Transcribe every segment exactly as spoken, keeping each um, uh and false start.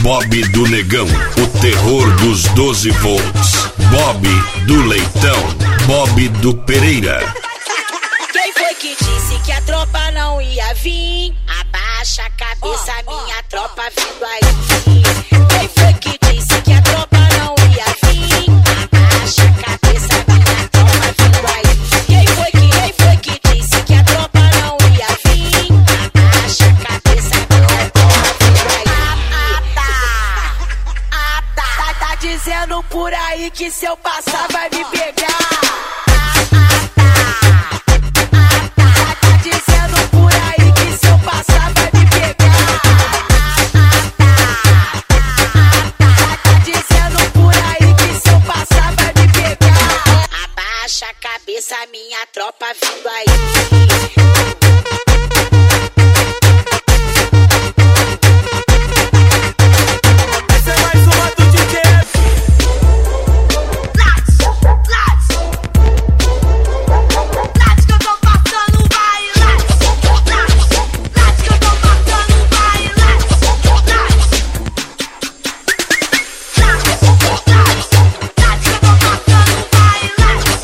Bob do Negão, o terror dos doze volts. Bob do Leitão, Bob do Pereira. Quem foi que disse que a tropa não ia vir? Abaixa a cabeça, minha tropa vindo aí. Quem foi que disse que a tropa não ia vir? Abaixa a cabeça, minha tropa vindo aí. Quem foi que, quem foi que disse que a tropa não ia vir? Abaixa a cabeça, minha tropa vindo aí. Ah, tá, ah, tá, tá, tá dizendo por aí que se eu passar vai me pegar. Cabeça, minha tropa vindo aí. Essa é mais uma do D J. Late, late, late que eu tô passando, vai, late, late, late que eu tô passando, vai, late, late, late, late que eu tô passando, vai, late.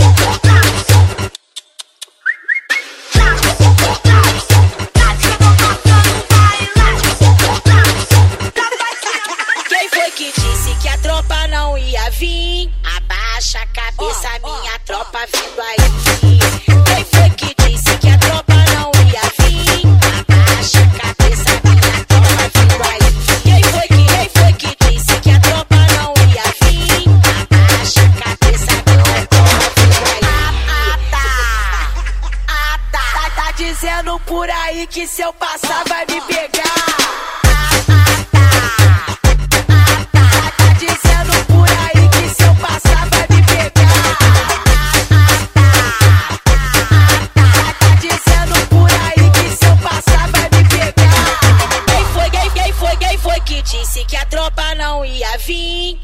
Quem foi que disse que a tropa não ia vir? Abaixa a cabeça, minha tropa vindo aí. Quem foi que disse que a tropa não ia vir? Abaixa a cabeça, minha tropa vindo aí. Quem foi que, quem foi que disse que a tropa não ia vir? Abaixa a cabeça, minha tropa vindo aí. Ah, tá, ah, tá, tá, tá dizendo por aí que se eu passar vai me pegar.